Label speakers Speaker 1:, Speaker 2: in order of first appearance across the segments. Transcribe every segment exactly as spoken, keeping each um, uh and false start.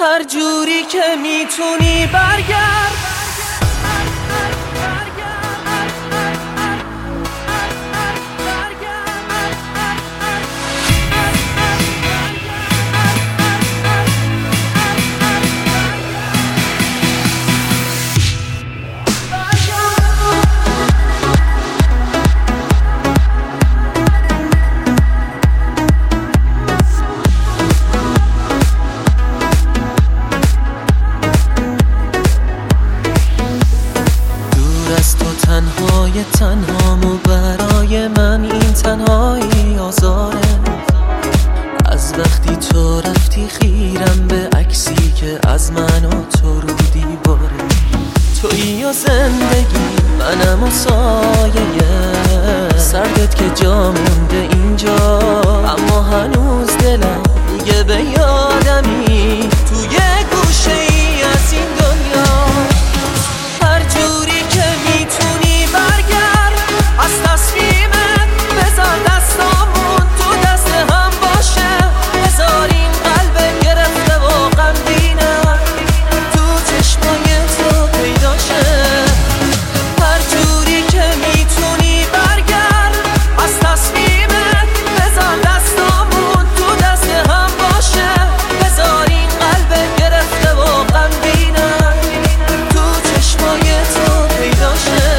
Speaker 1: هر جوری که میتونی برگرد. تنهای تنهامو برای من این تنهایی آزاره. از وقتی تو رفتی خیرم به عکسی که از من و تو رو دیواره. تویی و زندگی منم و سایه سردت که جا مونده اینجا، اما هنوز دلم میگه به یادمی توی گوشه ای از این دنیا. هر جوری که میتونی برگرد از تصمیمت، بذار دستامون تو دست هم باشه. بذار این قلب گرفته و غمگینم تو چشمای تو پیدا شه. هر جوری که میتونی برگرد از تصمیمت، بذار دستامون تو دست هم باشه. بذار این قلب گرفته و غمگینم تو چشمای تو پیدا شه.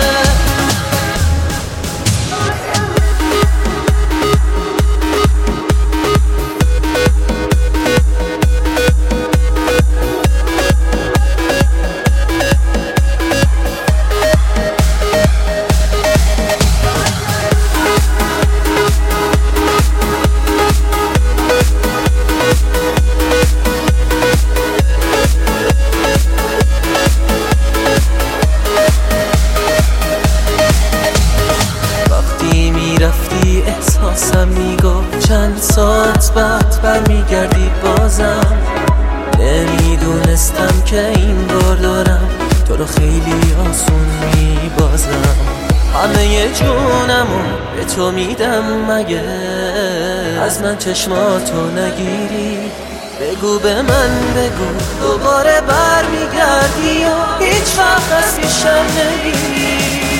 Speaker 1: رفتی احساسم میگفت چند ساعت بعد برمیگردی بازم. نمیدونستم که این بار دارم تو رو خیلی آسون میبازم. همه جونمو به تو میدم مگه از من چشماتو نگیری. بگو به من بگو دوباره برمیگردی یا هیچ وقت از پیشم نمیری.